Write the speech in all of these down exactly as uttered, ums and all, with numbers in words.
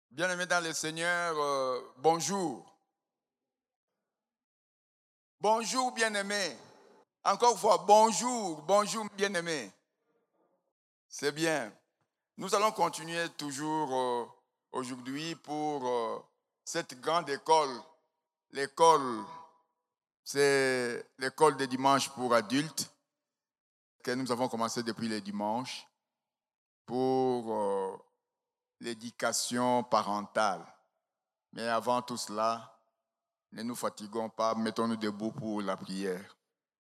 Bien-aimés dans le Seigneur, euh, bonjour. Bonjour, bien-aimés. Encore une fois, bonjour, bonjour, bien-aimés. C'est bien. Nous allons continuer toujours euh, aujourd'hui pour euh, cette grande école. L'école, c'est l'école des dimanches pour adultes que nous avons commencé depuis les dimanches pour euh, l'éducation parentale. Mais avant tout cela, ne nous fatiguons pas, mettons-nous debout pour la prière.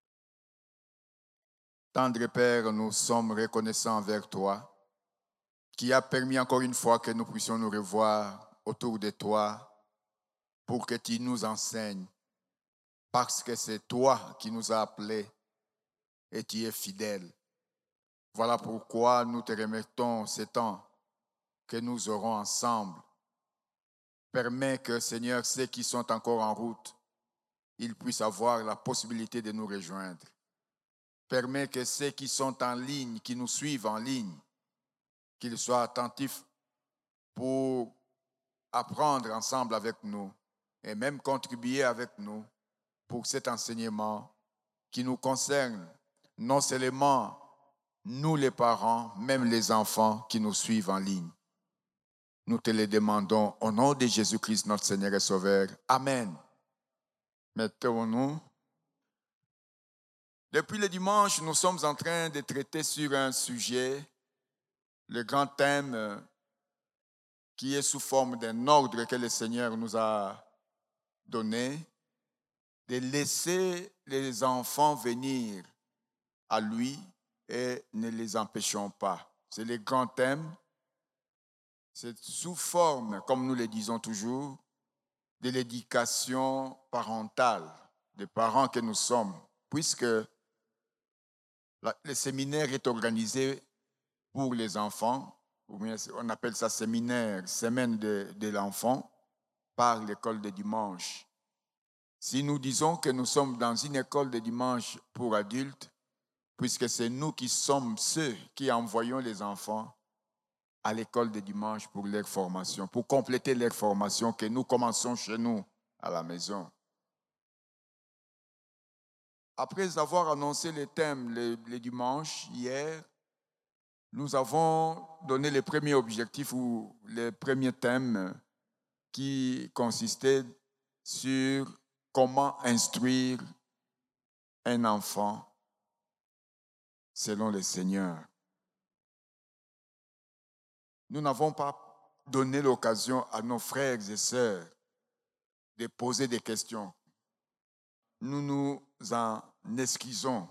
Tendre Père, nous sommes reconnaissants envers toi, qui a permis encore une fois que nous puissions nous revoir autour de toi pour que tu nous enseignes, parce que c'est toi qui nous as appelés et tu es fidèle. Voilà pourquoi nous te remettons ce temps que nous aurons ensemble. Permets que, Seigneur, ceux qui sont encore en route, ils puissent avoir la possibilité de nous rejoindre. Permets que ceux qui sont en ligne, qui nous suivent en ligne, qu'ils soient attentifs pour apprendre ensemble avec nous et même contribuer avec nous pour cet enseignement qui nous concerne, non seulement nous les parents, même les enfants qui nous suivent en ligne. Nous te le demandons au nom de Jésus-Christ, notre Seigneur et Sauveur. Amen. Mettons-nous. Depuis le dimanche, nous sommes en train de traiter sur un sujet, le grand thème qui est sous forme d'un ordre que le Seigneur nous a donné, de laisser les enfants venir à lui et ne les empêchons pas. C'est le grand thème. C'est sous forme, comme nous le disons toujours, de l'éducation parentale, des parents que nous sommes, puisque la, le séminaire est organisé pour les enfants, ou bien on appelle ça séminaire, semaine de, de l'enfant, par l'école de dimanche. Si nous disons que nous sommes dans une école de dimanche pour adultes, puisque c'est nous qui sommes ceux qui envoyons les enfants à l'école de dimanche pour leur formation, pour compléter leur formation que nous commençons chez nous à la maison. Après avoir annoncé les thèmes le, le dimanche, hier, nous avons donné les premiers objectifs ou les premiers thèmes qui consistaient sur comment instruire un enfant selon le Seigneur. Nous n'avons pas donné l'occasion à nos frères et sœurs de poser des questions. Nous nous en excusons.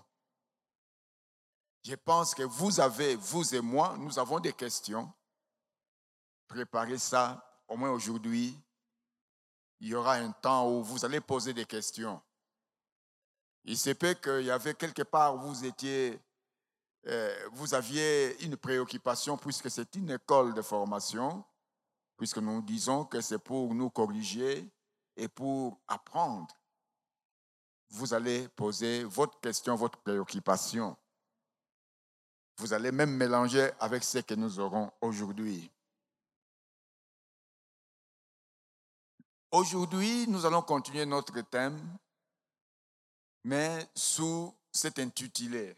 Je pense que vous avez, vous et moi, nous avons des questions. Préparez ça, au moins aujourd'hui. Il y aura un temps où vous allez poser des questions. Il se peut qu'il y avait quelque part où vous étiez, euh, vous aviez une préoccupation puisque c'est une école de formation, puisque nous disons que c'est pour nous corriger et pour apprendre. Vous allez poser votre question, votre préoccupation. Vous allez même mélanger avec ce que nous aurons aujourd'hui. Aujourd'hui, nous allons continuer notre thème, mais sous cet intitulé.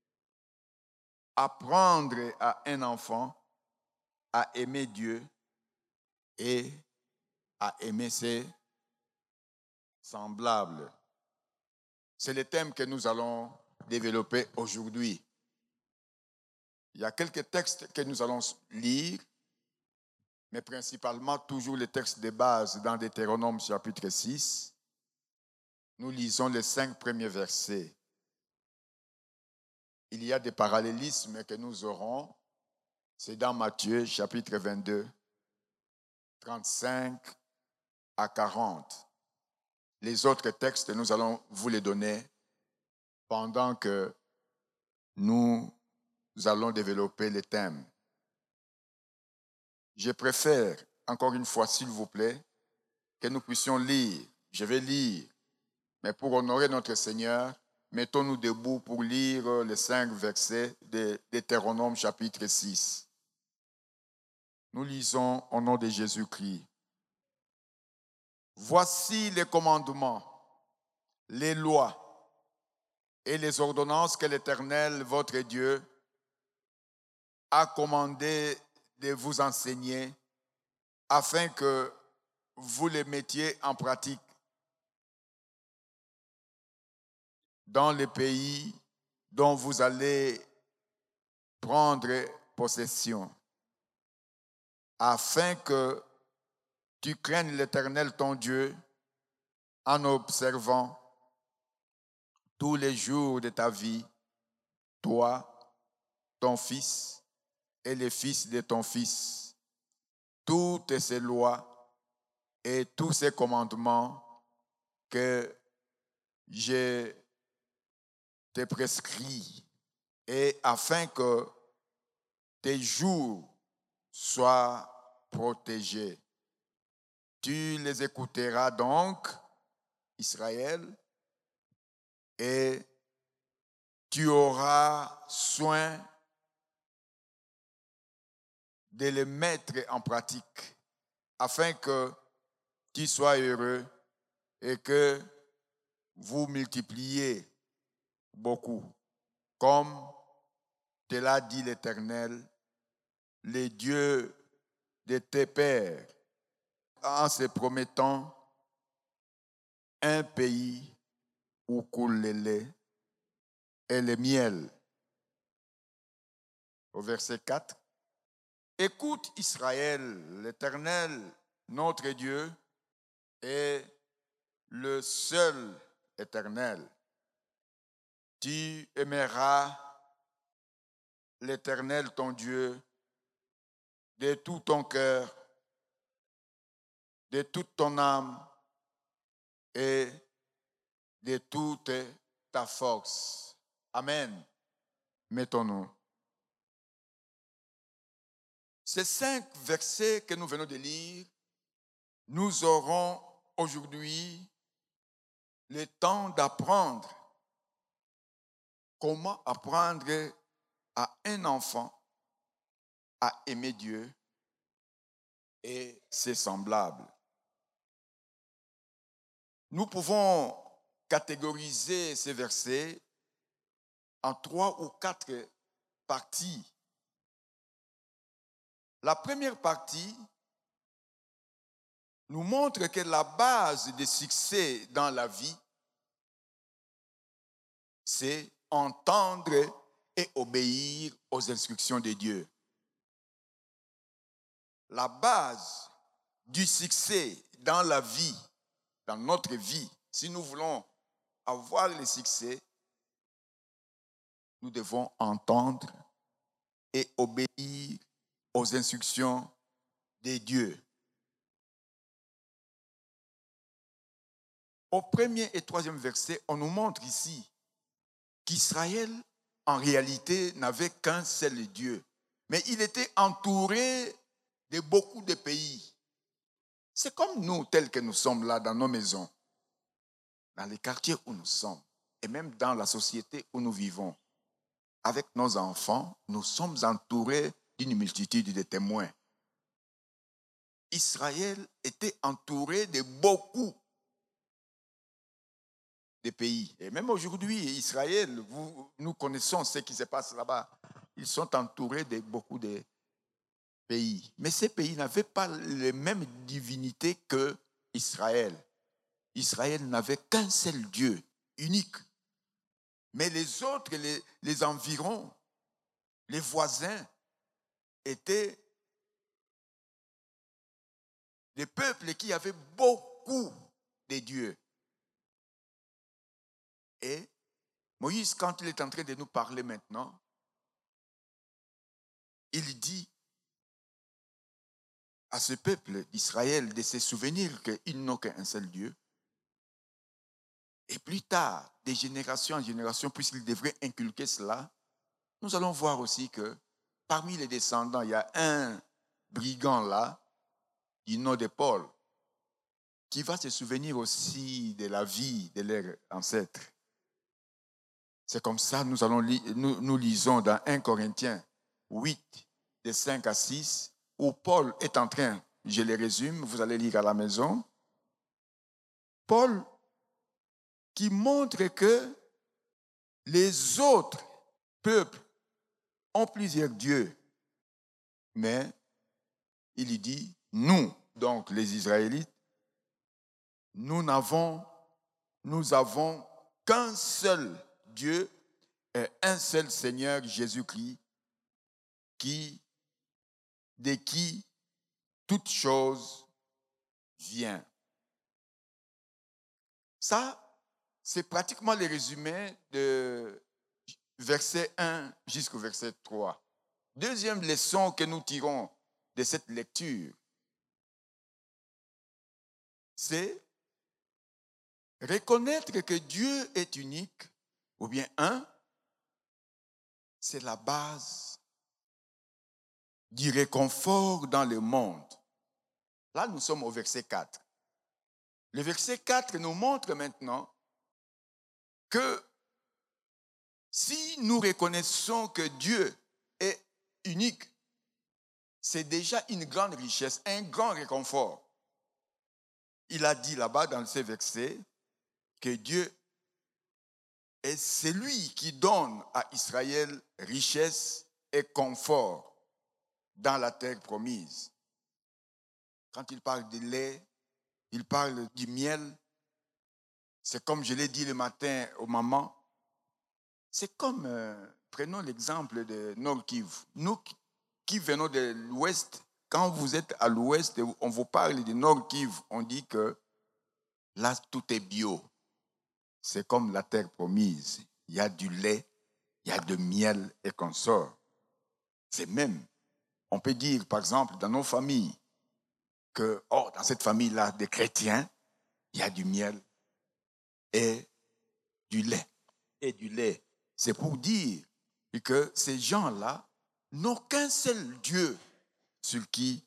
Apprendre à un enfant à aimer Dieu et à aimer ses semblables. C'est le thème que nous allons développer aujourd'hui. Il y a quelques textes que nous allons lire, mais principalement toujours les textes de base dans Deutéronome chapitre six. Nous lisons les cinq premiers versets. Il y a des parallélismes que nous aurons. C'est dans Matthieu chapitre vingt-deux, trente-cinq à quarante. Les autres textes, nous allons vous les donner pendant que nous allons développer les thèmes. Je préfère, encore une fois, s'il vous plaît, que nous puissions lire. Je vais lire, mais pour honorer notre Seigneur, mettons-nous debout pour lire les cinq versets de Deutéronome chapitre six. Nous lisons au nom de Jésus-Christ. Voici les commandements, les lois et les ordonnances que l'Éternel, votre Dieu, a commandé de vous enseigner afin que vous les mettiez en pratique dans les pays dont vous allez prendre possession, afin que tu craignes l'Éternel ton Dieu en observant tous les jours de ta vie, toi, ton fils et les fils de ton fils, toutes ces lois et tous ces commandements que je te prescris, et afin que tes jours soient protégés. Tu les écouteras donc, Israël, et tu auras soin de les mettre en pratique, afin que tu sois heureux et que vous multipliez beaucoup, comme te l'a dit l'Éternel, le Dieu de tes pères, en se promettant un pays où coule le lait et le miel. Au verset quatre. Écoute Israël, l'Éternel, notre Dieu, est le seul Éternel. Tu aimeras l'Éternel, ton Dieu, de tout ton cœur, de toute ton âme et de toute ta force. Amen. Mettons-nous. Ces cinq versets que nous venons de lire, nous aurons aujourd'hui le temps d'apprendre comment apprendre à un enfant à aimer Dieu et ses semblables. Nous pouvons catégoriser ces versets en trois ou quatre parties. La première partie nous montre que la base du succès dans la vie, c'est entendre et obéir aux instructions de Dieu. La base du succès dans la vie, dans notre vie, si nous voulons avoir le succès, nous devons entendre et obéir aux instructions de Dieu. Au premier et troisième verset, on nous montre ici qu'Israël, en réalité, n'avait qu'un seul Dieu. Mais il était entouré de beaucoup de pays. C'est comme nous, tels que nous sommes là dans nos maisons, dans les quartiers où nous sommes, et même dans la société où nous vivons. Avec nos enfants, nous sommes entourés d'une multitude de témoins. Israël était entouré de beaucoup de pays. Et même aujourd'hui, Israël, vous, nous connaissons ce qui se passe là-bas. Ils sont entourés de beaucoup de pays. Mais ces pays n'avaient pas les mêmes divinités que Israël. Israël n'avait qu'un seul Dieu, unique. Mais les autres, les, les environs, les voisins, étaient des peuples qui avaient beaucoup de dieux. Et Moïse, quand il est en train de nous parler maintenant, il dit à ce peuple d'Israël de se souvenir qu'ils n'ont qu'un seul Dieu. Et plus tard, de génération en génération, puisqu'ils devraient inculquer cela, nous allons voir aussi que parmi les descendants, il y a un brigand là, du nom de Paul, qui va se souvenir aussi de la vie de leurs ancêtres. C'est comme ça, nous, allons li- nous, nous lisons dans premier Corinthiens huit, de cinq à six, où Paul est en train, je les résume, vous allez lire à la maison, Paul qui montre que les autres peuples ont plusieurs dieux, mais il lui dit, nous, donc les Israélites, nous n'avons, nous avons qu'un seul Dieu et un seul Seigneur, Jésus-Christ, qui, de qui toute chose vient. Ça, c'est pratiquement le résumé de verset un jusqu'au verset trois. Deuxième leçon que nous tirons de cette lecture, c'est reconnaître que Dieu est unique, ou bien un, c'est la base du réconfort dans le monde. Là, nous sommes au verset quatre. Le verset quatre nous montre maintenant que si nous reconnaissons que Dieu est unique, c'est déjà une grande richesse, un grand réconfort. Il a dit là-bas dans ces versets que Dieu est celui qui donne à Israël richesse et confort dans la terre promise. Quand il parle de lait, il parle du miel. C'est comme je l'ai dit le matin aux mamans. C'est comme, euh, prenons l'exemple de Nord Kivu. Nous qui venons de l'Ouest, quand vous êtes à l'Ouest, on vous parle de Nord Kivu, on dit que là, tout est bio. C'est comme la terre promise. Il y a du lait, il y a du miel et consorts. C'est même, on peut dire, par exemple, dans nos familles, que oh, dans cette famille-là, des chrétiens, il y a du miel et du lait. Et du lait. C'est pour dire que ces gens-là n'ont qu'un seul Dieu sur qui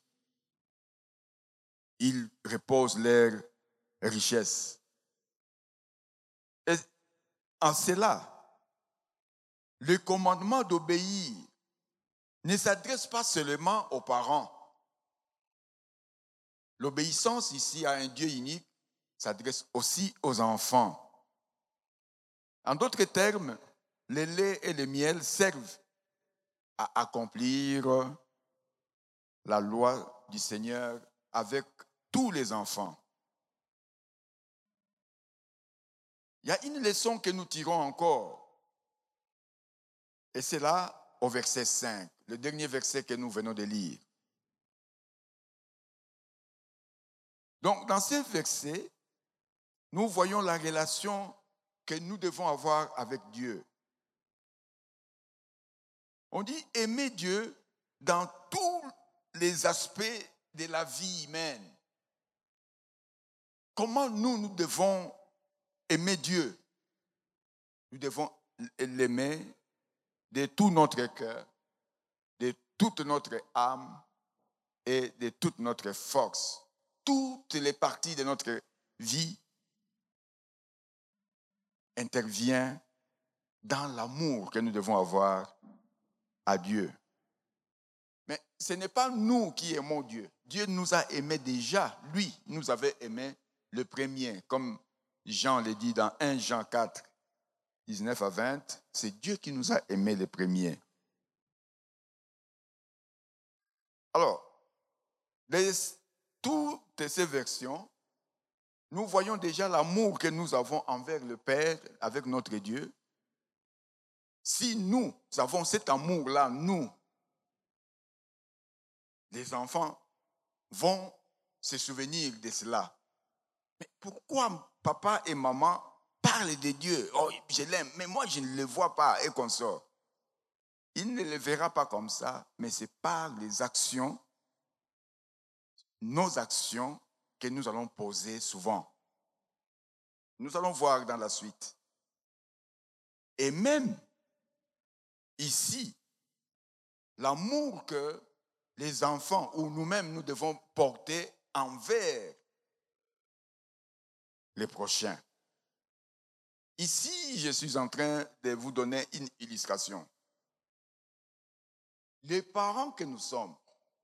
ils reposent leur richesse. Et en cela, le commandement d'obéir ne s'adresse pas seulement aux parents. L'obéissance ici à un Dieu unique s'adresse aussi aux enfants. En d'autres termes, le lait et le miel servent à accomplir la loi du Seigneur avec tous les enfants. Il y a une leçon que nous tirons encore, et c'est là au verset cinq, le dernier verset que nous venons de lire. Donc, dans ce verset, nous voyons la relation que nous devons avoir avec Dieu. On dit aimer Dieu dans tous les aspects de la vie humaine. Comment nous, nous devons aimer Dieu? Nous devons l'aimer de tout notre cœur, de toute notre âme et de toute notre force. Toutes les parties de notre vie interviennent dans l'amour que nous devons avoir à Dieu. Mais ce n'est pas nous qui aimons Dieu. Dieu nous a aimés déjà. Lui nous avait aimés le premier. Comme Jean le dit dans premier Jean quatre, dix-neuf à vingt, c'est Dieu qui nous a aimés le premier. Alors, les, toutes ces versions, nous voyons déjà l'amour que nous avons envers le Père avec notre Dieu. Si nous avons cet amour-là, nous, les enfants vont se souvenir de cela. Mais pourquoi papa et maman parlent de Dieu? Oh, je l'aime, mais moi je ne le vois pas et consort. Il ne le verra pas comme ça, mais c'est par les actions, nos actions, que nous allons poser souvent. Nous allons voir dans la suite. Et même ici, l'amour que les enfants ou nous-mêmes nous devons porter envers les prochains. Ici, je suis en train de vous donner une illustration. Les parents que nous sommes,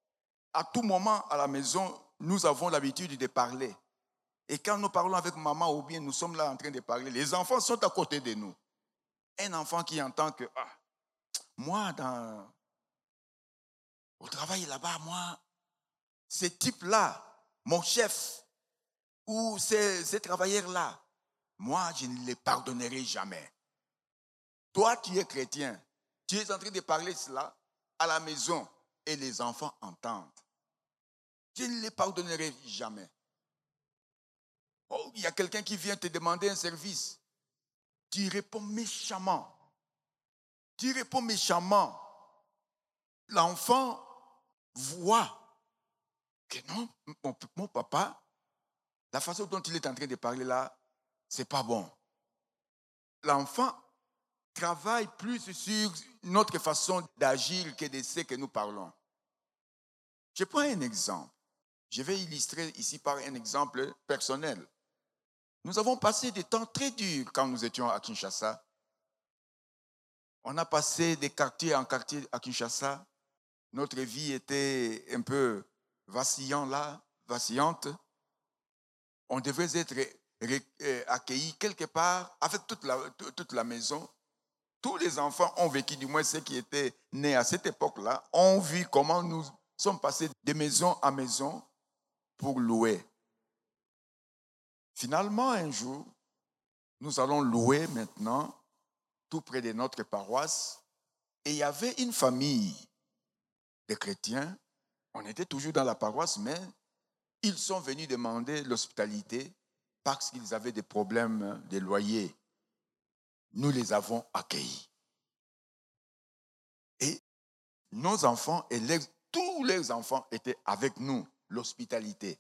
À tout moment, à la maison, nous avons l'habitude de parler. Et quand nous parlons avec maman ou bien nous sommes là en train de parler, les enfants sont à côté de nous. Un enfant qui entend que, ah, moi, dans, au travail là-bas, moi, ce type-là, mon chef, ou ces, ces travailleurs-là, moi, je ne les pardonnerai jamais. Toi, tu es chrétien. Tu es en train de parler cela à la maison et les enfants entendent. Je ne les pardonnerai jamais. Oh, il y a quelqu'un qui vient te demander un service. Tu réponds méchamment. Tu réponds méchamment. L'enfant voit que non, mon, mon papa, la façon dont il est en train de parler là, c'est pas bon. L'enfant travaille plus sur notre façon d'agir que de ce que nous parlons. Je prends un exemple. Je vais illustrer ici par un exemple personnel. Nous avons passé des temps très durs quand nous étions à Kinshasa. On a passé de quartier en quartier à Kinshasa. Notre vie était un peu vacillante là, vacillante. On devait être accueillis quelque part avec toute la, toute la maison. Tous les enfants ont vécu, du moins ceux qui étaient nés à cette époque-là, ont vu comment nous sommes passés de maison à maison pour louer. Finalement, un jour, nous allons louer maintenant tout près de notre paroisse. Et il y avait une famille de chrétiens. On était toujours dans la paroisse, mais ils sont venus demander l'hospitalité parce qu'ils avaient des problèmes de loyer. Nous les avons accueillis. Et nos enfants et les, tous les enfants étaient avec nous, l'hospitalité.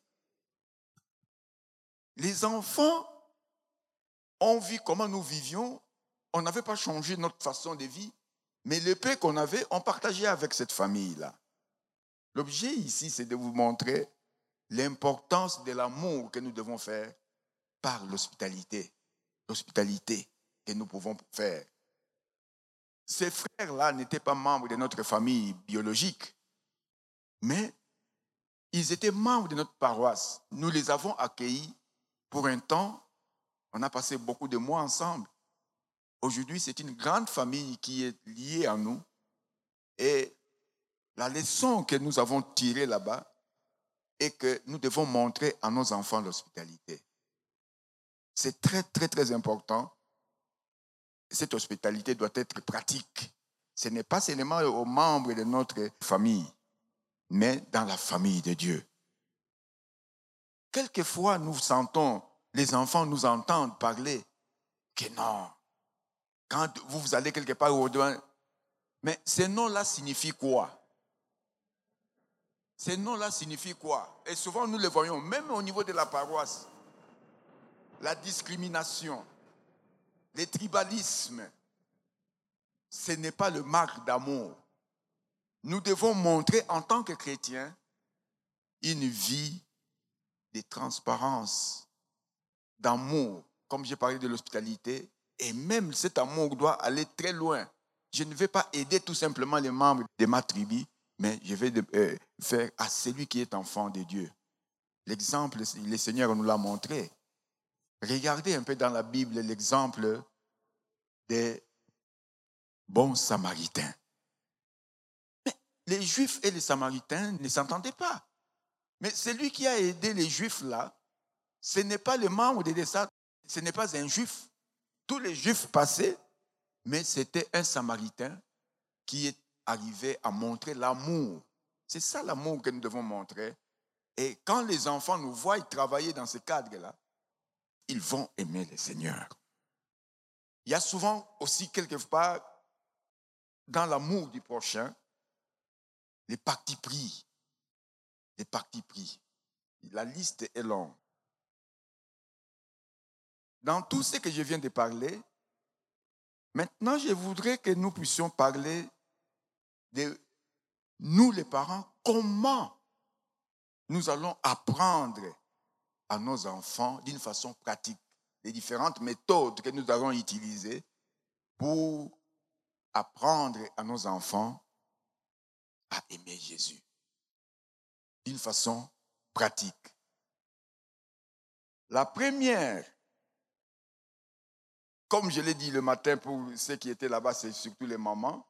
Les enfants ont vu comment nous vivions. On n'avait pas changé notre façon de vie, mais le peu qu'on avait, on partageait avec cette famille-là. L'objet ici, c'est de vous montrer l'importance de l'amour que nous devons faire par l'hospitalité. L'hospitalité que nous pouvons faire. Ces frères-là n'étaient pas membres de notre famille biologique, mais ils étaient membres de notre paroisse. Nous les avons accueillis pour un temps. On a passé beaucoup de mois ensemble. Aujourd'hui, c'est une grande famille qui est liée à nous. Et la leçon que nous avons tirée là-bas est que nous devons montrer à nos enfants l'hospitalité. C'est très, très, très important. Cette hospitalité doit être pratique. Ce n'est pas seulement aux membres de notre famille, mais dans la famille de Dieu. Quelquefois, nous sentons, les enfants nous entendent parler que non. Quand vous, vous allez quelque part au-devant, mais ces noms-là signifient quoi? Ces noms-là signifient quoi? Et souvent, nous les voyons, même au niveau de la paroisse. La discrimination, le tribalisme, ce n'est pas le marque d'amour. Nous devons montrer en tant que chrétiens une vie de transparence, d'amour, comme j'ai parlé de l'hospitalité, et même cet amour doit aller très loin. Je ne vais pas aider tout simplement les membres de ma tribu, mais je vais euh, faire à celui qui est enfant de Dieu. L'exemple, le Seigneur nous l'a montré. Regardez un peu dans la Bible l'exemple des bons samaritains. Mais les Juifs et les Samaritains ne s'entendaient pas. Mais celui qui a aidé les Juifs là, ce n'est pas le membre de l'État, ce n'est pas un Juif. Tous les Juifs passaient, mais c'était un Samaritain qui est arrivé à montrer l'amour. C'est ça l'amour que nous devons montrer. Et quand les enfants nous voient travailler dans ce cadre-là, ils vont aimer le Seigneur. Il y a souvent aussi quelque part, dans l'amour du prochain, les partis pris. Les partis pris. La liste est longue. Dans tout ce que je viens de parler, maintenant je voudrais que nous puissions parler de nous les parents, comment nous allons apprendre à nos enfants d'une façon pratique les différentes méthodes que nous allons utiliser pour apprendre à nos enfants à aimer Jésus. d'une façon pratique. La première, comme je l'ai dit le matin pour ceux qui étaient là-bas, c'est surtout les mamans.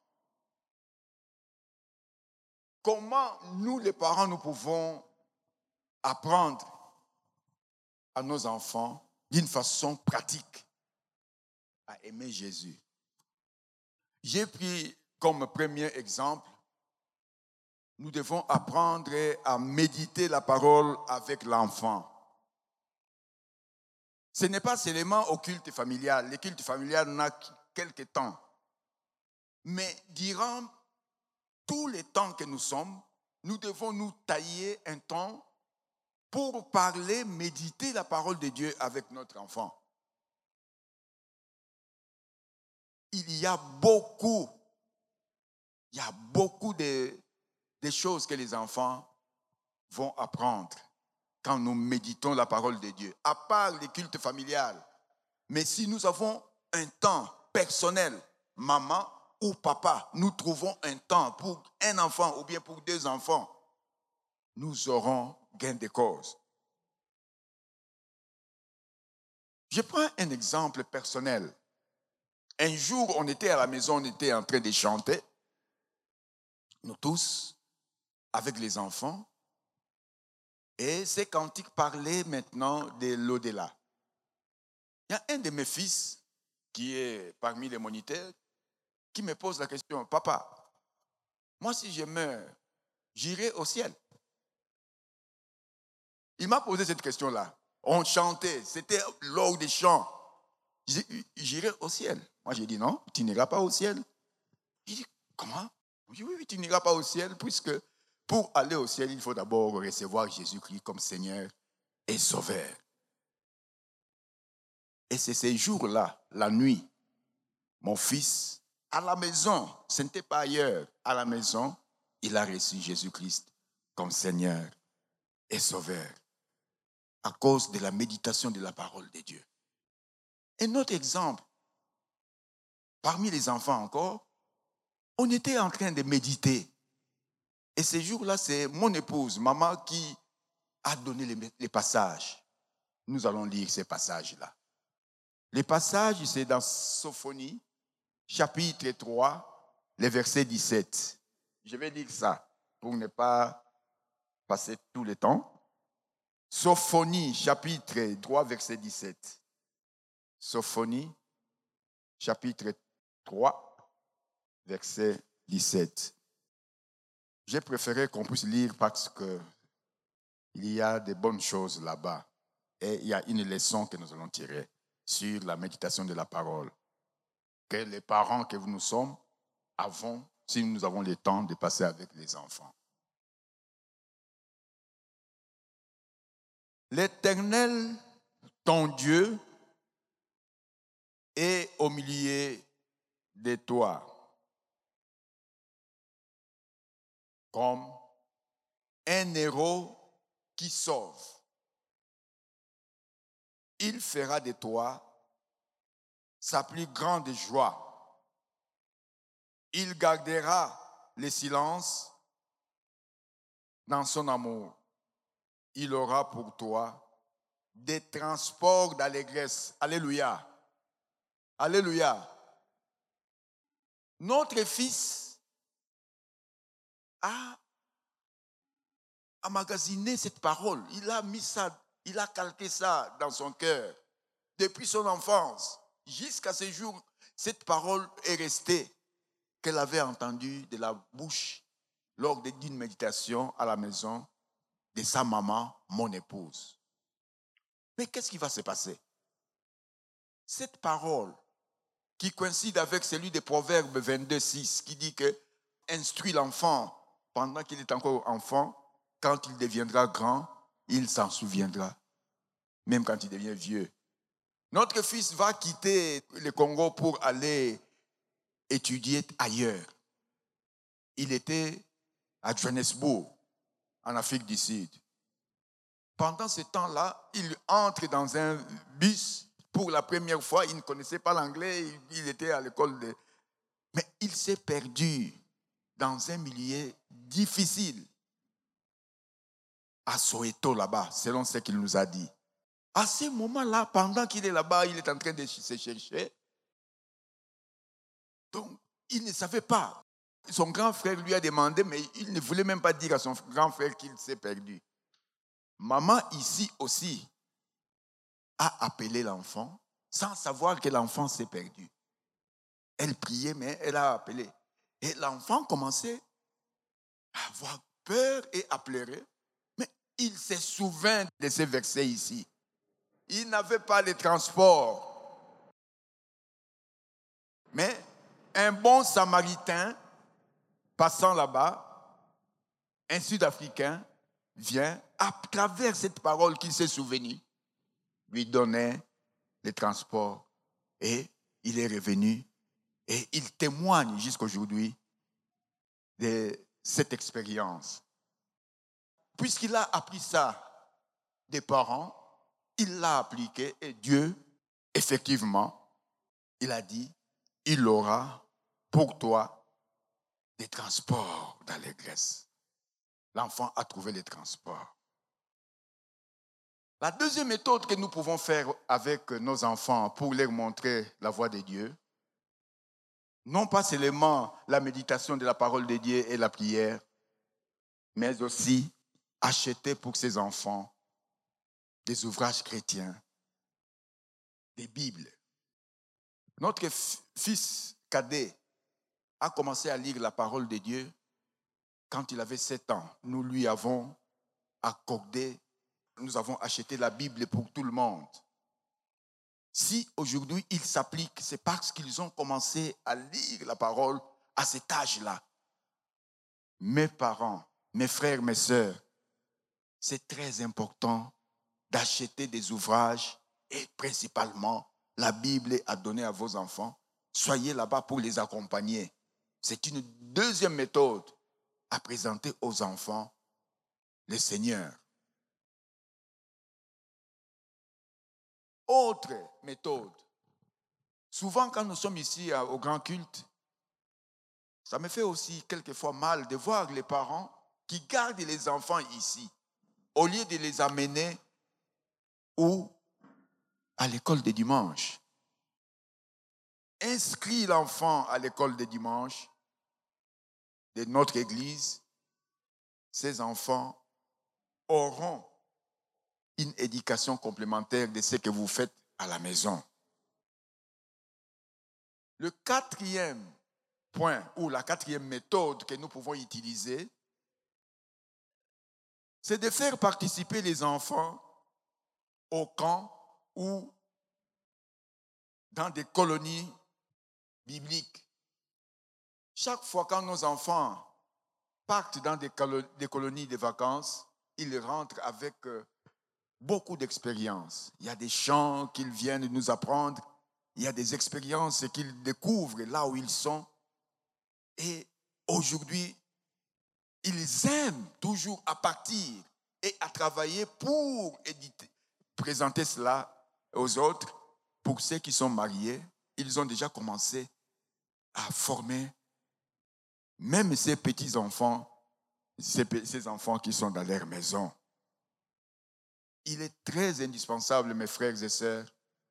Comment nous, les parents, nous pouvons apprendre à nos enfants d'une façon pratique à aimer Jésus. J'ai pris comme premier exemple, nous devons apprendre à méditer la parole avec l'enfant. Ce n'est pas seulement au culte familial. Le culte familial n'a quelques temps. Mais durant tous les temps que nous sommes, nous devons nous tailler un temps pour parler, méditer la parole de Dieu avec notre enfant. Il y a beaucoup, il y a beaucoup de, de choses que les enfants vont apprendre quand nous méditons la parole de Dieu, à part les cultes familiales. Mais si nous avons un temps personnel, maman ou papa, nous trouvons un temps pour un enfant ou bien pour deux enfants, nous aurons gain de cause. Je prends un exemple personnel. Un jour, on était à la maison, on était en train de chanter, nous tous, avec les enfants, et ces cantiques parlaient maintenant de l'au-delà. Il y a un de mes fils, qui est parmi les moniteurs, qui me pose la question, « Papa, moi si je meurs, j'irai au ciel ?» Il m'a posé cette question-là. On chantait, c'était lors des chants. J'irai au ciel. Moi, j'ai dit non, tu n'iras pas au ciel. Il dit, comment? Je dis, oui, oui, tu n'iras pas au ciel, puisque pour aller au ciel, il faut d'abord recevoir Jésus-Christ comme Seigneur et Sauveur. Et c'est ces jours-là, la nuit, mon fils, à la maison, ce n'était pas ailleurs, à la maison, il a reçu Jésus-Christ comme Seigneur et Sauveur, à cause de la méditation de la parole de Dieu. Un autre exemple, parmi les enfants encore, on était en train de méditer. Et ces jours-là, c'est mon épouse, maman, qui a donné les, les passages. Nous allons lire ces passages-là. Les passages, c'est dans Sophonie, chapitre trois, le verset dix-sept. Je vais lire ça pour ne pas passer tout le temps. Sophonie, chapitre trois, verset dix-sept. Sophonie, chapitre trois, verset dix-sept. J'ai préféré qu'on puisse lire parce qu'il y a de bonnes choses là-bas. Et il y a une leçon que nous allons tirer sur la méditation de la parole. Que les parents que nous sommes avons, si nous avons le temps de passer avec les enfants. L'Éternel, ton Dieu, est au milieu de toi, comme un héros qui sauve. Il fera de toi sa plus grande joie. Il gardera le silence dans son amour. Il aura pour toi des transports d'allégresse. Alléluia. Alléluia. Notre fils a emmagasiné cette parole. Il a mis ça, il a calqué ça dans son cœur. Depuis son enfance, jusqu'à ce jour, cette parole est restée qu'elle avait entendue de la bouche lors d'une méditation à la maison de sa maman, mon épouse. Mais qu'est-ce qui va se passer? Cette parole qui coïncide avec celui des Proverbes vingt-deux, six, qui dit que instruit l'enfant pendant qu'il est encore enfant, quand il deviendra grand, il s'en souviendra, même quand il devient vieux. Notre fils va quitter le Congo pour aller étudier ailleurs. Il était à Johannesburg, en Afrique du Sud. Pendant ce temps-là, il entre dans un bus. Pour la première fois, il ne connaissait pas l'anglais, il était à l'école de... Mais il s'est perdu dans un milieu difficile. à Soweto là-bas, selon ce qu'il nous a dit. À ce moment-là, pendant qu'il est là-bas, il est en train de se chercher. Donc, il ne savait pas. Son grand frère lui a demandé, mais il ne voulait même pas dire à son grand frère qu'il s'est perdu. Maman, ici aussi, a appelé l'enfant sans savoir que l'enfant s'est perdu. Elle priait, mais elle a appelé. Et l'enfant commençait à avoir peur et à pleurer. Mais il se souvint de ces versets ici. Il n'avait pas de transport. Mais un bon Samaritain, passant là-bas, un Sud-Africain, vient, à travers cette parole qu'il s'est souvenu, lui donner le transport. Et il est revenu. Et il témoigne jusqu'à aujourd'hui de cette expérience. Puisqu'il a appris ça des parents, il l'a appliqué et Dieu, effectivement, il a dit, il aura pour toi des transports dans l'église. L'enfant a trouvé les transports. La deuxième méthode que nous pouvons faire avec nos enfants pour leur montrer la voie de Dieu, non pas seulement la méditation de la parole de Dieu et la prière, mais aussi acheter pour ces enfants des ouvrages chrétiens, des Bibles. Notre fils cadet a commencé à lire la parole de Dieu quand il avait sept ans. Nous lui avons accordé, nous avons acheté la Bible pour tout le monde. Si aujourd'hui ils s'appliquent, c'est parce qu'ils ont commencé à lire la parole à cet âge-là. Mes parents, mes frères, mes sœurs, c'est très important d'acheter des ouvrages et principalement la Bible à donner à vos enfants. Soyez là-bas pour les accompagner. C'est une deuxième méthode à présenter aux enfants le Seigneur. Autre méthode. Souvent, quand nous sommes ici au grand culte, ça me fait aussi quelquefois mal de voir les parents qui gardent les enfants ici, au lieu de les amener ou à l'école de dimanche. Inscris l'enfant à l'école de dimanche de notre église. Ces enfants auront une éducation complémentaire de ce que vous faites à la maison. Le quatrième point ou la quatrième méthode que nous pouvons utiliser, c'est de faire participer les enfants au camp ou dans des colonies bibliques. Chaque fois quand nos enfants partent dans des colonies de vacances, ils rentrent avec beaucoup d'expériences. Il y a des chants qu'ils viennent nous apprendre, il y a des expériences qu'ils découvrent là où ils sont. Et aujourd'hui, ils aiment toujours à partir et à travailler pour éditer, présenter cela aux autres. Pour ceux qui sont mariés, ils ont déjà commencé à former même ces petits-enfants, ces, ces enfants qui sont dans leur maison. Il est très indispensable, mes frères et sœurs,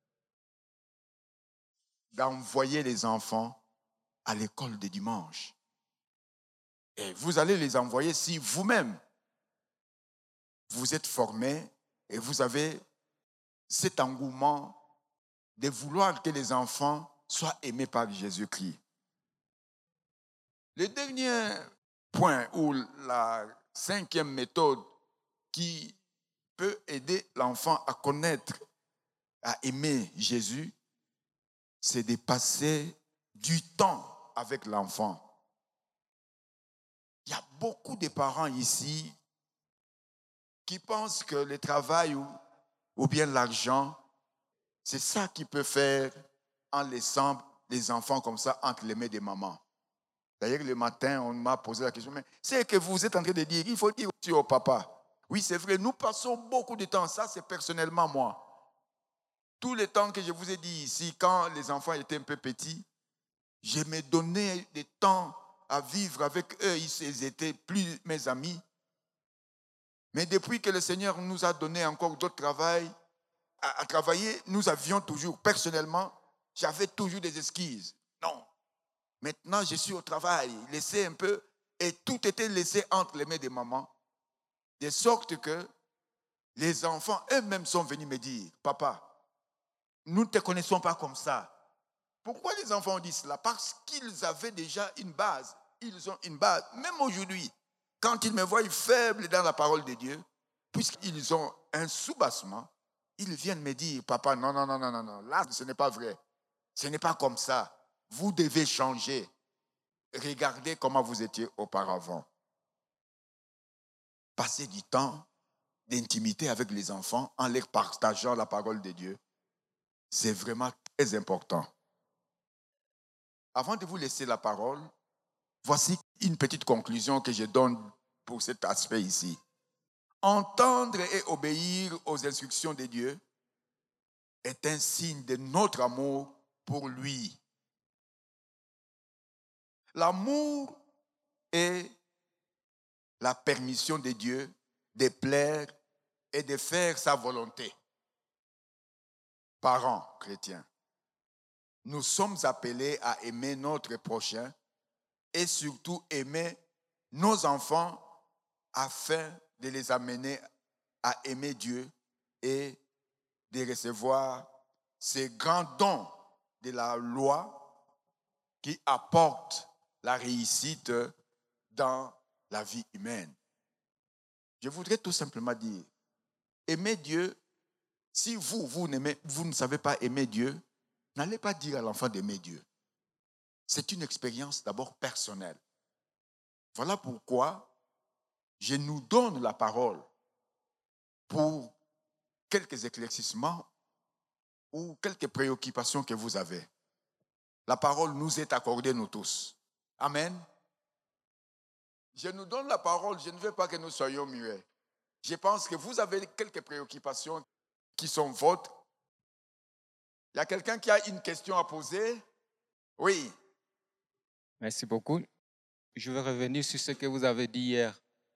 d'envoyer les enfants à l'école de dimanche. Et vous allez les envoyer si vous-même, vous êtes formés et vous avez cet engouement de vouloir que les enfants soient aimés par Jésus-Christ. Le dernier point ou la cinquième méthode qui peut aider l'enfant à connaître, à aimer Jésus, c'est de passer du temps avec l'enfant. Il y a beaucoup de parents ici qui pensent que le travail ou, ou bien l'argent, c'est ça qui peut faire en laissant les enfants comme ça entre les mains des mamans. D'ailleurs, le matin, on m'a posé la question, mais c'est que vous êtes en train de dire, il faut dire aussi au papa. Oui, c'est vrai, nous passons beaucoup de temps, ça c'est personnellement moi. Tout le temps que je vous ai dit ici, quand les enfants étaient un peu petits, je me donnais du temps à vivre avec eux, ils étaient plus mes amis. Mais depuis que le Seigneur nous a donné encore d'autres travail à, à travailler, nous avions toujours, personnellement, j'avais toujours des esquisses. Non. Maintenant, je suis au travail, laissé un peu, et tout était laissé entre les mains de maman, de sorte que les enfants eux-mêmes sont venus me dire, papa, nous ne te connaissons pas comme ça. Pourquoi les enfants disent cela? Parce qu'ils avaient déjà une base. Ils ont une base. Même aujourd'hui, quand ils me voient faible dans la parole de Dieu, puisqu'ils ont un soubassement, ils viennent me dire, papa, non, non, non, non, non, non, là, ce n'est pas vrai. Ce n'est pas comme ça. Vous devez changer. Regardez comment vous étiez auparavant. Passez du temps d'intimité avec les enfants en leur partageant la parole de Dieu. C'est vraiment très important. Avant de vous laisser la parole, voici une petite conclusion que je donne pour cet aspect ici. Entendre et obéir aux instructions de Dieu est un signe de notre amour pour lui. L'amour est la permission de Dieu de plaire et de faire sa volonté. Parents chrétiens, nous sommes appelés à aimer notre prochain et surtout aimer nos enfants afin de les amener à aimer Dieu et de recevoir ces grands dons de la loi qui apportent la réussite dans la vie humaine. Je voudrais tout simplement dire, aimer Dieu, si vous, vous, vous ne savez pas aimer Dieu, n'allez pas dire à l'enfant d'aimer Dieu. C'est une expérience d'abord personnelle. Voilà pourquoi je nous donne la parole pour quelques éclaircissements ou quelques préoccupations que vous avez. La parole nous est accordée, nous tous. Amen. Je nous donne la parole, je ne veux pas que nous soyons muets. Je pense que vous avez quelques préoccupations qui sont vôtres. Il y a quelqu'un qui a une question à poser? Oui. Merci beaucoup. Je vais revenir sur ce que vous avez dit hier.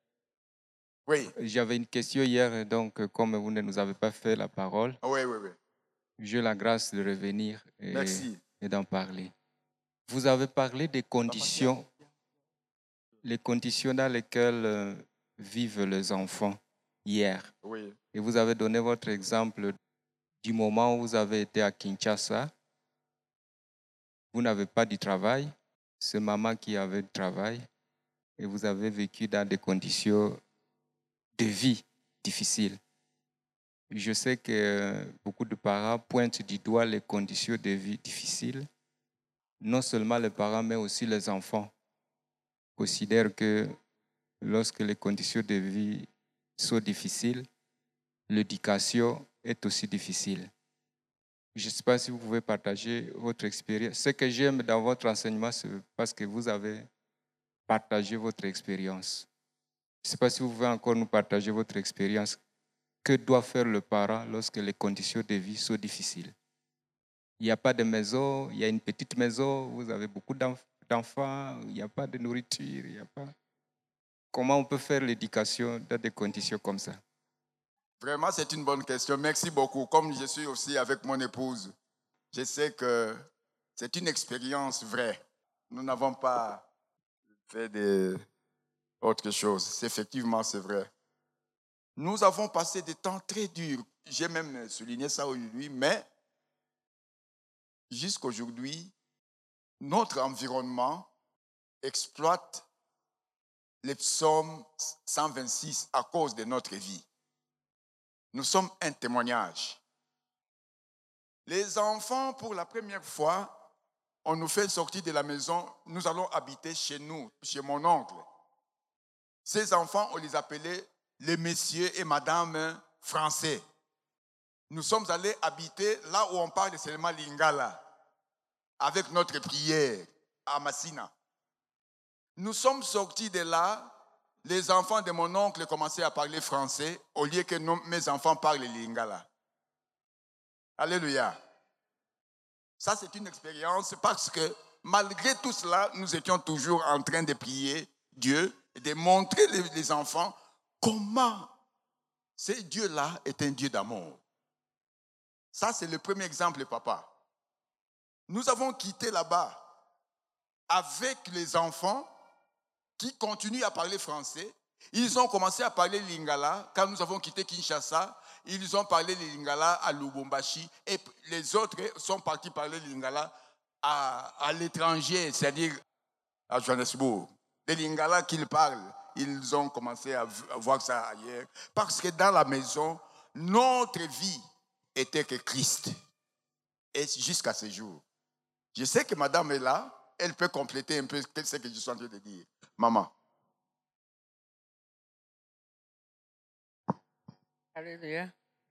Oui. J'avais une question hier, donc comme vous ne nous avez pas fait la parole, oui, oui, oui. j'ai la grâce de revenir et, Merci. et d'en parler. Vous avez parlé des conditions, les conditions dans lesquelles euh, vivent les enfants hier. Oui. Et vous avez donné votre exemple du moment où vous avez été à Kinshasa. Vous n'avez pas du travail, c'est maman qui avait du travail et vous avez vécu dans des conditions de vie difficiles. Je sais que beaucoup de parents pointent du doigt les conditions de vie difficiles. Non seulement les parents, mais aussi les enfants considèrent que lorsque les conditions de vie sont difficiles, l'éducation est aussi difficile. Je ne sais pas si vous pouvez partager votre expérience. Ce que j'aime dans votre enseignement, c'est parce que vous avez partagé votre expérience. Je ne sais pas si vous pouvez encore nous partager votre expérience. Que doit faire le parent lorsque les conditions de vie sont difficiles? Il n'y a pas de maison, il y a une petite maison, vous avez beaucoup d'enfants, il n'y a pas de nourriture, il n'y a pas... Comment on peut faire l'éducation dans des conditions comme ça? Vraiment, c'est une bonne question. Merci beaucoup. Comme je suis aussi avec mon épouse, je sais que c'est une expérience vraie. Nous n'avons pas fait de autre chose. Effectivement, c'est vrai. Nous avons passé des temps très durs. J'ai même souligné ça aujourd'hui, mais jusqu'aujourd'hui, notre environnement exploite les psaumes cent vingt-six à cause de notre vie. Nous sommes un témoignage. Les enfants, pour la première fois, on nous fait sortir de la maison, nous allons habiter chez nous, chez mon oncle. Ces enfants, on les appelait les messieurs et madame français. Nous sommes allés habiter là où on parle seulement lingala, avec notre prière à Massina. Nous sommes sortis de là, les enfants de mon oncle commençaient à parler français au lieu que nos, mes enfants parlent lingala. Alléluia. Ça, c'est une expérience parce que malgré tout cela, nous étions toujours en train de prier Dieu et de montrer les, les enfants comment Ce Dieu-là est un Dieu d'amour. Ça, c'est le premier exemple, papa. Nous avons quitté là-bas avec les enfants qui continuent à parler français. Ils ont commencé à parler lingala. Quand nous avons quitté Kinshasa, ils ont parlé lingala à Lubumbashi et les autres sont partis parler lingala à, à l'étranger, c'est-à-dire à Johannesburg. Les lingala qu'ils parlent, ils ont commencé à voir ça ailleurs. Parce que dans la maison, notre vie était que Christ. Et jusqu'à ce jour. Je sais que madame est là, elle peut compléter un peu ce que je suis en train de dire. Maman. Alléluia.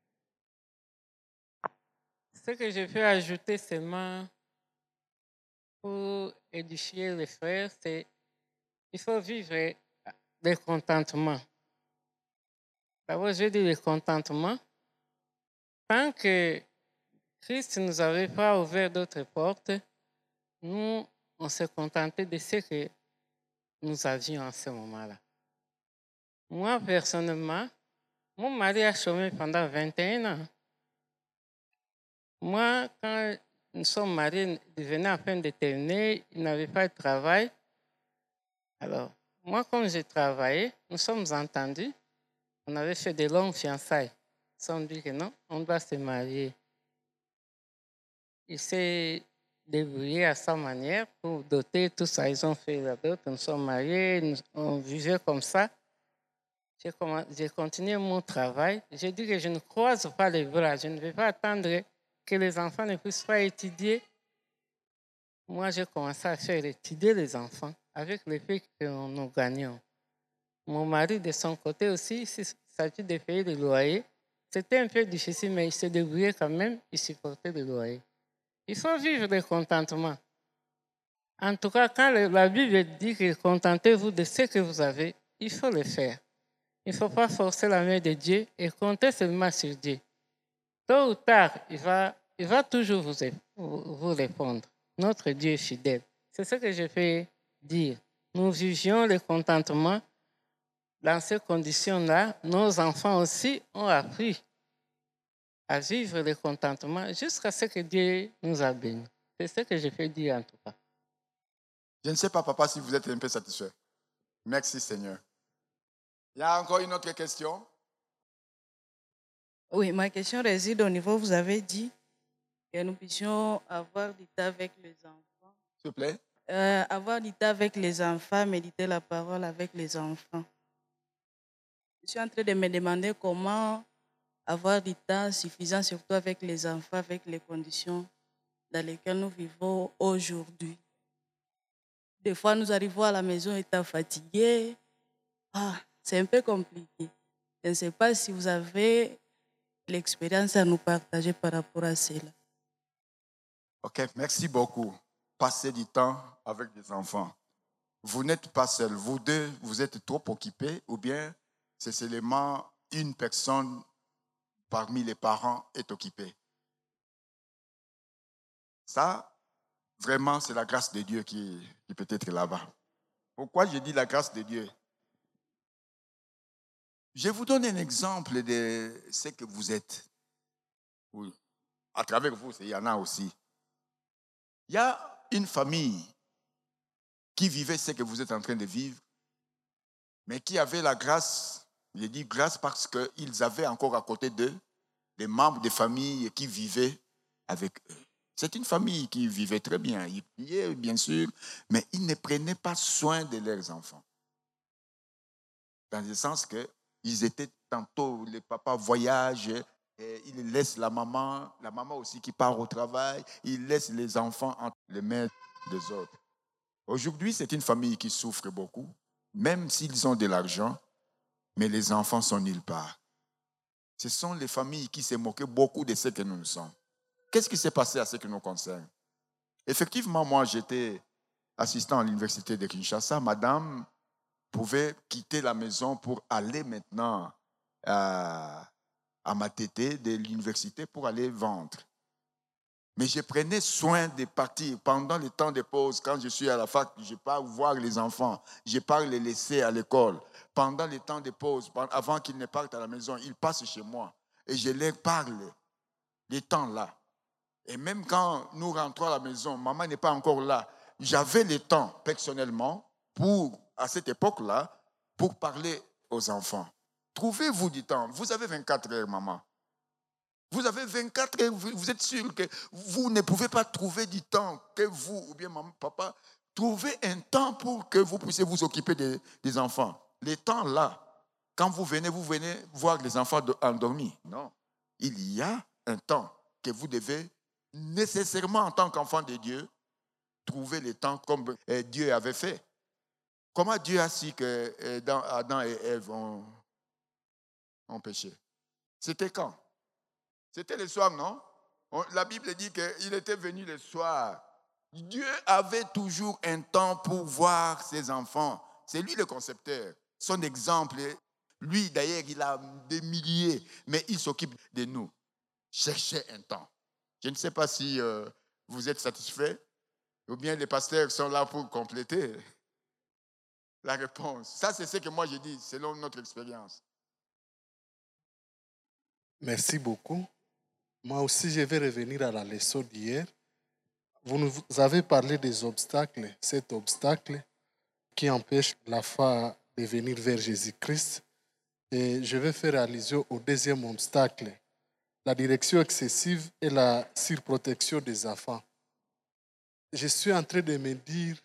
Ce que je peux ajouter seulement pour édifier les frères, c'est qu'il faut vivre le contentement. D'abord, je dis le contentement. Tant que Christ ne nous avait pas ouvert d'autres portes, nous, on s'est contenté de ce que nous avions en ce moment-là. Moi, personnellement, mon mari a chômé pendant vingt et un ans. Moi, quand nous sommes mariés, il venait à peine de terminer, il n'avait pas de travail. Alors, moi, comme j'ai travaillé, nous sommes entendus. On avait fait de longues fiançailles. Nous sommes dit que non, on doit se marier. Il s'est débrouillé à sa manière pour doter tout ça. Ils ont fait la dot, nous sommes mariés, nous, on vivait comme ça. J'ai, commencé, j'ai continué mon travail. J'ai dit que je ne croise pas les bras. Je ne vais pas attendre que les enfants ne puissent pas étudier. Moi, j'ai commencé à faire étudier les enfants avec les prix que nous gagnions. Mon mari, de son côté aussi, il s'agit de payer le loyer. C'était un peu difficile, mais il s'est débrouillé quand même, il supportait le loyer. Il faut vivre le contentement. En tout cas, quand la Bible dit que contentez-vous de ce que vous avez, il faut le faire. Il ne faut pas forcer la main de Dieu et compter seulement sur Dieu. Tôt ou tard, il va, il va toujours vous, vous répondre. Notre Dieu est fidèle. C'est ce que je peux dire. Nous vivions le contentement. Dans ces conditions-là, nos enfants aussi ont appris à vivre le contentement jusqu'à ce que Dieu nous a bénis. C'est ce que je peux dire en tout cas. Je ne sais pas, papa, si vous êtes un peu satisfait. Merci, Seigneur. Il y a encore une autre question? Oui, ma question réside au niveau, vous avez dit que nous puissions avoir du temps avec les enfants. S'il vous plaît. Euh, avoir du temps avec les enfants, méditer la parole avec les enfants. Je suis en train de me demander comment avoir du temps suffisant, surtout avec les enfants, avec les conditions dans lesquelles nous vivons aujourd'hui. Des fois, nous arrivons à la maison étant fatigués. Ah, c'est un peu compliqué. Je ne sais pas si vous avez l'expérience à nous partager par rapport à cela. Ok, merci beaucoup. Passez du temps avec des enfants. Vous n'êtes pas seul. Vous deux, vous êtes trop occupés ou bien c'est seulement une personne parmi les parents est occupée. Ça, vraiment, c'est la grâce de Dieu qui, qui peut être là-bas. Pourquoi je dis la grâce de Dieu? Je vous donne un exemple de ce que vous êtes. Oui. À travers vous, il y en a aussi. Il y a une famille qui vivait ce que vous êtes en train de vivre, mais qui avait la grâce, je dis grâce parce qu'ils avaient encore à côté d'eux des membres de famille qui vivaient avec eux. C'est une famille qui vivait très bien. Ils priaient, bien sûr, mais ils ne prenaient pas soin de leurs enfants. Dans le sens qu'ils étaient tantôt, les papas voyagent, et ils laissent la maman, la maman aussi qui part au travail, ils laissent les enfants entre les mains des autres. Aujourd'hui, c'est une famille qui souffre beaucoup, même s'ils ont de l'argent, mais les enfants sont nulle part. Ce sont les familles qui se moquaient beaucoup de ce que nous sommes. Qu'est-ce qui s'est passé à ce qui nous concerne? Effectivement, moi, j'étais assistant à l'université de Kinshasa. Madame pouvait quitter la maison pour aller maintenant à, à Matete de l'université pour aller vendre. Mais je prenais soin de partir pendant le temps de pause. Quand je suis à la fac, je pars voir les enfants. Je pars les laisser à l'école. Pendant les temps de pause, avant qu'ils ne partent à la maison, ils passent chez moi. Et je leur parle des temps là. Et même quand nous rentrons à la maison, maman n'est pas encore là. J'avais le temps, personnellement, pour, à cette époque-là, pour parler aux enfants. Trouvez-vous du temps. Vous avez vingt-quatre heures, maman. Vous avez vingt-quatre heures, vous êtes sûr que vous ne pouvez pas trouver du temps que vous, ou bien maman, papa, trouvez un temps pour que vous puissiez vous occuper des, des enfants. Les temps là, quand vous venez, vous venez voir les enfants endormis. Non. Il y a un temps que vous devez nécessairement, en tant qu'enfant de Dieu, trouver le temps comme Dieu avait fait. Comment Dieu a su que Adam et Ève ont, ont péché? C'était quand? C'était le soir, non? La Bible dit qu'il était venu le soir. Dieu avait toujours un temps pour voir ses enfants. C'est lui le concepteur. Son exemple, lui d'ailleurs, il a des milliers, mais il s'occupe de nous. Cherchez un temps. Je ne sais pas si euh, vous êtes satisfait ou bien les pasteurs sont là pour compléter la réponse. Ça, c'est ce que moi je dis, selon notre expérience. Merci beaucoup. Moi aussi, je vais revenir à la leçon d'hier. Vous nous avez parlé des obstacles, cet obstacle qui empêche la foi de venir vers Jésus-Christ. Et je vais faire allusion au deuxième obstacle, la direction excessive et la surprotection des enfants. Je suis en train de me dire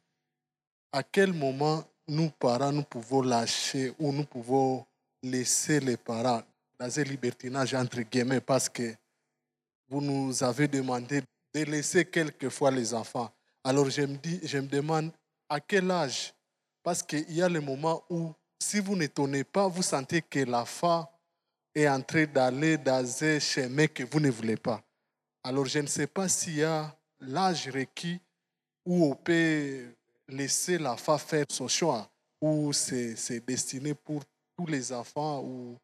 à quel moment nous, parents, nous pouvons lâcher ou nous pouvons laisser les parents dans un libertinage entre guillemets parce que vous nous avez demandé de laisser quelquefois les enfants. Alors je me dis, je me demande à quel âge? Parce qu'il y a le moment où, si vous ne tenez pas, vous sentez que la foi est en train d'aller dans un chemin que vous ne voulez pas. Alors je ne sais pas s'il y a l'âge requis où on peut laisser la foi faire son choix, ou c'est, c'est destiné pour tous les enfants, ou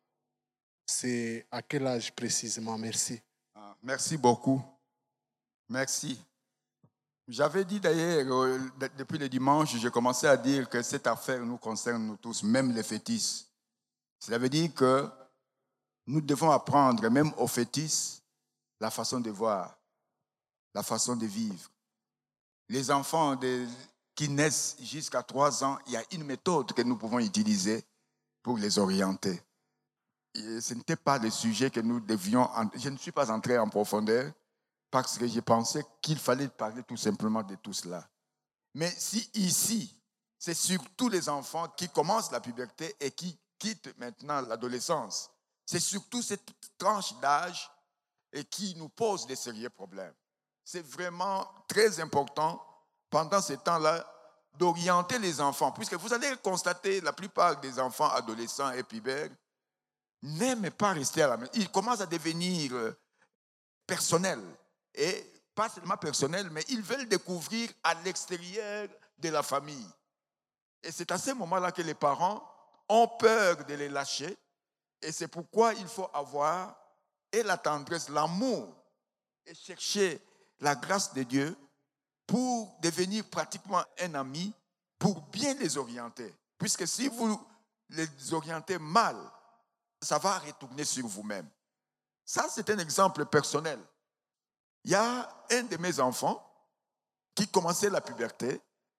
c'est à quel âge précisément? Merci. Merci beaucoup. Merci. J'avais dit d'ailleurs, euh, depuis le dimanche, j'ai commencé à dire que cette affaire nous concerne nous tous, même les fœtus. Cela veut dire que nous devons apprendre, même aux fœtus, la façon de voir, la façon de vivre. Les enfants de, qui naissent jusqu'à trois ans, il y a une méthode que nous pouvons utiliser pour les orienter. Et ce n'était pas le sujet que nous devions... Je ne suis pas entré en profondeur parce que je pensais qu'il fallait parler tout simplement de tout cela. Mais si ici, c'est surtout les enfants qui commencent la puberté et qui quittent maintenant l'adolescence, c'est surtout cette tranche d'âge et qui nous pose des sérieux problèmes. C'est vraiment très important pendant ce temps-là d'orienter les enfants, puisque vous allez constater la plupart des enfants adolescents et pubères n'aiment pas rester à la maison. Ils commencent à devenir personnels. Et pas seulement personnels, mais ils veulent découvrir à l'extérieur de la famille. Et c'est à ce moment-là que les parents ont peur de les lâcher. Et c'est pourquoi il faut avoir et la tendresse, l'amour, et chercher la grâce de Dieu pour devenir pratiquement un ami, pour bien les orienter. Puisque si vous les orientez mal, ça va retourner sur vous-même. Ça, c'est un exemple personnel. Il y a un de mes enfants qui commençait la puberté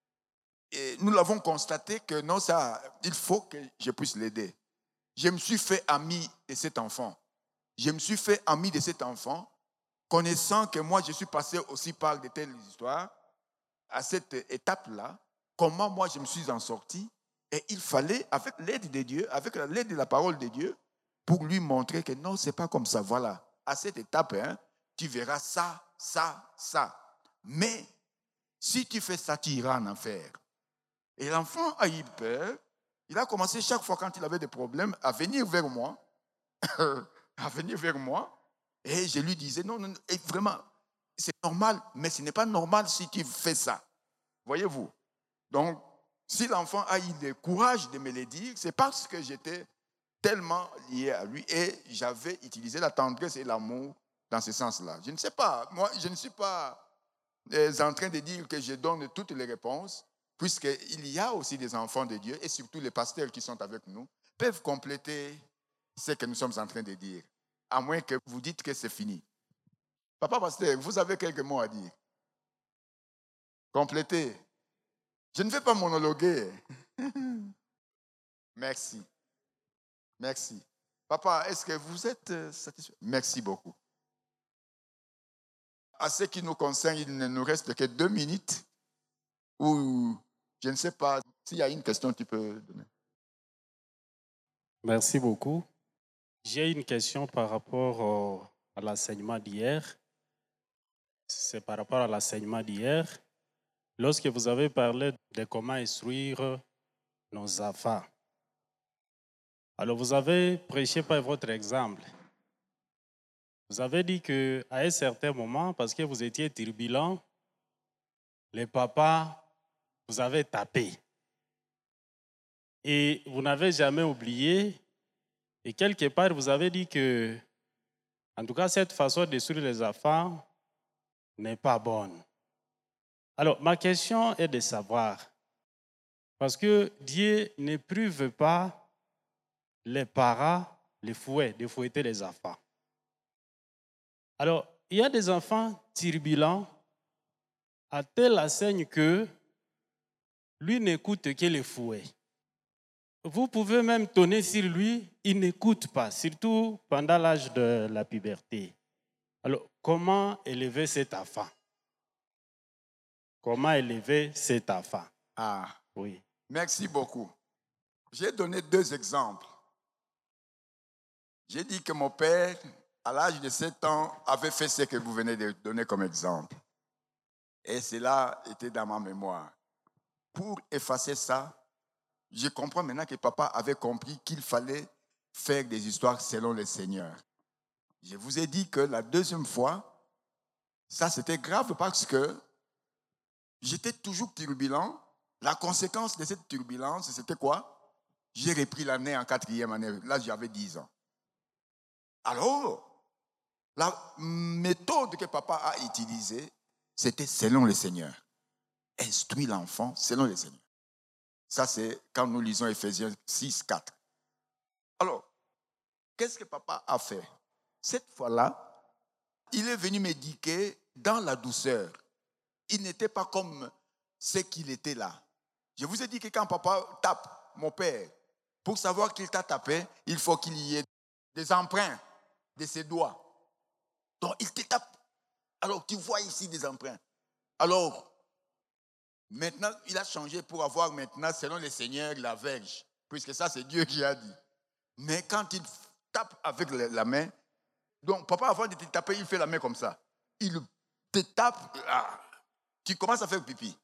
et nous l'avons constaté que non, ça, il faut que je puisse l'aider. Je me suis fait ami de cet enfant. Je me suis fait ami de cet enfant, connaissant que moi, je suis passé aussi par de telles histoires, à cette étape-là, comment moi, je me suis en sorti. Et il fallait, avec l'aide de Dieu, avec l'aide de la parole de Dieu, pour lui montrer que non, ce n'est pas comme ça. Voilà, à cette étape, hein, tu verras ça, ça, ça. Mais si tu fais ça, tu iras en enfer. Et l'enfant a eu peur. Il a commencé chaque fois quand il avait des problèmes à venir vers moi, à venir vers moi. Et je lui disais, non, non, et vraiment, c'est normal, mais ce n'est pas normal si tu fais ça. Voyez-vous? Donc, si l'enfant a eu le courage de me le dire, c'est parce que j'étais tellement lié à lui et j'avais utilisé la tendresse et l'amour dans ce sens-là. Je ne sais pas. Moi, je ne suis pas euh, en train de dire que je donne toutes les réponses, puisqu'il y a aussi des enfants de Dieu, et surtout les pasteurs qui sont avec nous, peuvent compléter ce que nous sommes en train de dire, à moins que vous dites que c'est fini. Papa pasteur, vous avez quelques mots à dire. Complétez. Je ne vais pas monologuer. Merci. Merci. Papa, est-ce que vous êtes satisfait? Merci beaucoup. À ce qui nous concerne, il ne nous reste que deux minutes. Ou je ne sais pas s'il y a une question que tu peux donner. Merci beaucoup. J'ai une question par rapport au, à l'enseignement d'hier. C'est par rapport à l'enseignement d'hier. Lorsque vous avez parlé de comment instruire nos enfants. Alors, vous avez prêché par votre exemple. Vous avez dit qu'à un certain moment, parce que vous étiez turbulent, les papas, vous avez tapé. Et vous n'avez jamais oublié. Et quelque part, vous avez dit que, en tout cas, cette façon d'instruire les enfants n'est pas bonne. Alors, ma question est de savoir, parce que Dieu ne prive pas les parents, les fouets, de fouetter les enfants. Alors, il y a des enfants turbulents à telle enseigne que lui n'écoute que les fouets. Vous pouvez même tonner sur lui, il n'écoute pas, surtout pendant l'âge de la puberté. Alors, comment élever cet enfant? Comment élever cet enfant? Ah, oui. Merci beaucoup. J'ai donné deux exemples. J'ai dit que mon père, à l'âge de sept ans, avait fait ce que vous venez de donner comme exemple. Et cela était dans ma mémoire. Pour effacer ça, je comprends maintenant que papa avait compris qu'il fallait faire des histoires selon le Seigneur. Je vous ai dit que la deuxième fois, ça c'était grave parce que j'étais toujours turbulent. La conséquence de cette turbulence, c'était quoi? J'ai repris l'année en quatrième année. Là, j'avais dix ans. Alors, la méthode que papa a utilisée, c'était selon le Seigneur. Instruire l'enfant selon le Seigneur. Ça, c'est quand nous lisons Éphésiens six, quatre. Alors, qu'est-ce que papa a fait? Cette fois-là, il est venu m'éduquer dans la douceur. Il n'était pas comme ce qu'il était là. Je vous ai dit que quand papa tape, mon père, pour savoir qu'il t'a tapé, il faut qu'il y ait des empreintes de ses doigts. Donc, il te tape. Alors, tu vois ici des empreintes. Alors, maintenant, il a changé pour avoir maintenant, selon le Seigneur, la verge. Puisque ça, c'est Dieu qui a dit. Mais quand il tape avec la main, donc papa, avant de te taper, il fait la main comme ça. Il te tape, ah, tu commences à faire pipi.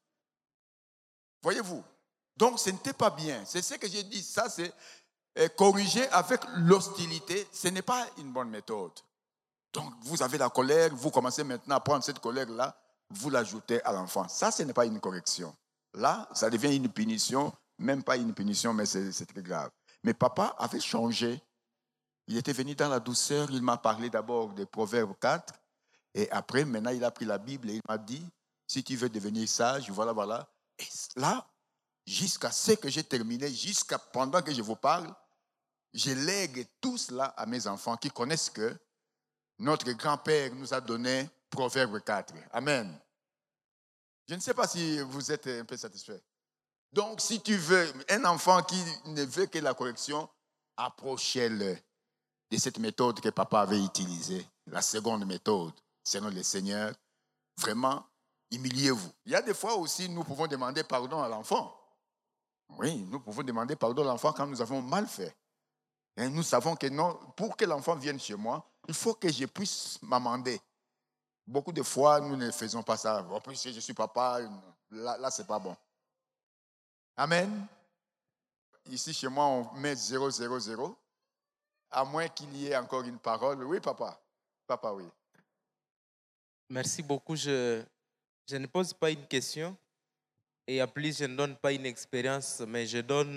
Voyez-vous? Donc, ce n'était pas bien. C'est ce que j'ai dit. Ça, c'est euh, corriger avec l'hostilité. Ce n'est pas une bonne méthode. Donc, vous avez la colère, vous commencez maintenant à prendre cette colère-là, vous l'ajoutez à l'enfant. Ça, ce n'est pas une correction. Là, ça devient une punition, même pas une punition, mais c'est, c'est très grave. Mais papa avait changé. Il était venu dans la douceur, il m'a parlé d'abord de Proverbes quatre, et après, maintenant, il a pris la Bible et il m'a dit, si tu veux devenir sage, voilà, voilà. Et là, jusqu'à ce que j'ai terminé, jusqu'à pendant que je vous parle, je lègue tout cela à mes enfants qui connaissent que notre grand-père nous a donné Proverbe quatre. Amen. Je ne sais pas si vous êtes un peu satisfait. Donc, si tu veux un enfant qui ne veut que la correction, approchez-le de cette méthode que papa avait utilisée, la seconde méthode, selon le Seigneur. Vraiment, humiliez-vous. Il y a des fois aussi, nous pouvons demander pardon à l'enfant. Oui, nous pouvons demander pardon à l'enfant quand nous avons mal fait. Et nous savons que non, pour que l'enfant vienne chez moi, il faut que je puisse m'amender. Beaucoup de fois, nous ne faisons pas ça. En plus, si je suis papa, là, là ce n'est pas bon. Amen. Ici, chez moi, on met zéro, zéro, zéro. À moins qu'il y ait encore une parole. Oui, papa. Papa, oui. Merci beaucoup. Je, je ne pose pas une question. Et en plus, je ne donne pas une expérience, mais je donne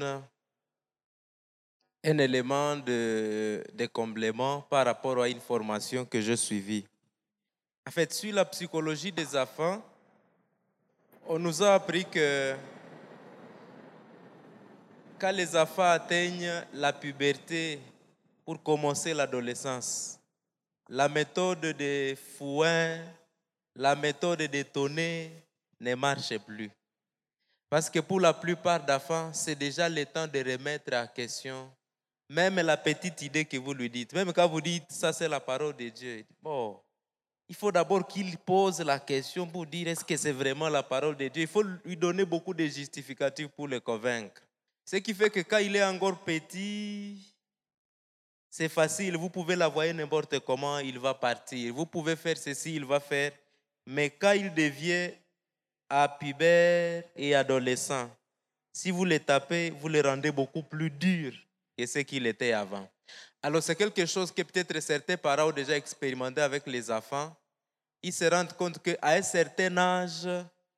un élément de, de complément par rapport à une formation que j'ai suivie. En fait, sur la psychologie des enfants, on nous a appris que quand les enfants atteignent la puberté pour commencer l'adolescence, la méthode de fouin, la méthode de tonner ne marche plus. Parce que pour la plupart d'enfants, c'est déjà le temps de remettre en question même la petite idée que vous lui dites. Même quand vous dites, ça c'est la parole de Dieu. Bon, il faut d'abord qu'il pose la question pour dire, est-ce que c'est vraiment la parole de Dieu? Il faut lui donner beaucoup de justificatifs pour le convaincre. Ce qui fait que quand il est encore petit, c'est facile. Vous pouvez l'envoyer n'importe comment, il va partir. Vous pouvez faire ceci, il va faire. Mais quand il devient à pubère et adolescent, si vous le tapez, vous le rendez beaucoup plus dur que ce qu'il était avant. Alors c'est quelque chose que peut-être certains parents ont déjà expérimenté avec les enfants. Ils se rendent compte qu'à un certain âge,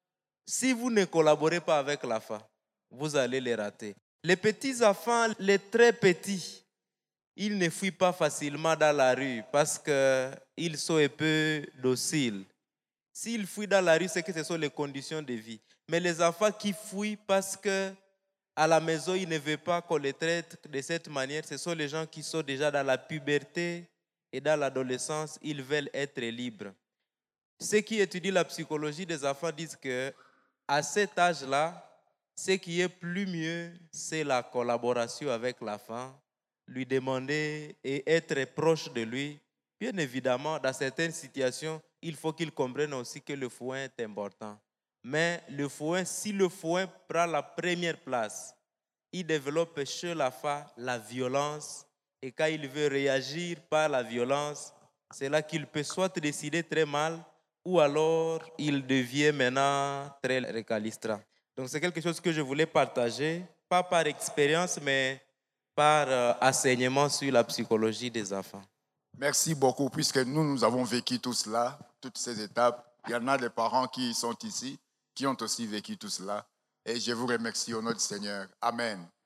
si vous ne collaborez pas avec l'enfant, vous allez les rater. Les petits enfants, les très petits, ils ne fuient pas facilement dans la rue parce qu'ils sont un peu dociles. S'ils fuient dans la rue, c'est que ce sont les conditions de vie. Mais les enfants qui fuient parce que à la maison, ils ne veulent pas qu'on les traite de cette manière, ce sont les gens qui sont déjà dans la puberté et dans l'adolescence, ils veulent être libres. Ceux qui étudient la psychologie des enfants disent que à cet âge-là, ce qui est plus mieux, c'est la collaboration avec l'enfant, lui demander et être proche de lui. Bien évidemment, dans certaines situations, il faut qu'il comprenne aussi que le fouet est important. Mais le fouet, si le fouet prend la première place, il développe chez l'enfant la violence. Et quand il veut réagir par la violence, c'est là qu'il peut soit décider très mal, ou alors il devient maintenant très récalcitrant. Donc c'est quelque chose que je voulais partager, pas par expérience, mais par euh, enseignement sur la psychologie des enfants. Merci beaucoup, puisque nous, nous avons vécu tout cela, toutes ces étapes. Il y en a des parents qui sont ici, qui ont aussi vécu tout cela. Et je vous remercie au nom du Seigneur. Amen.